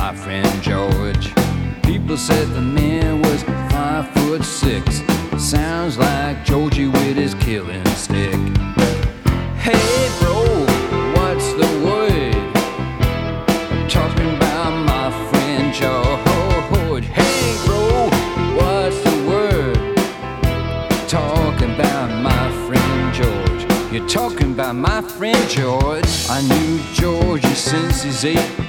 my friend George. People said the man was 5'6". Sounds like Georgie with his killing stick. Hey bro, what's the word? Talking about my friend George. Hey bro, what's the word? Talking about my friend George. You're talking about my friend George. I knew Georgie since he's 8.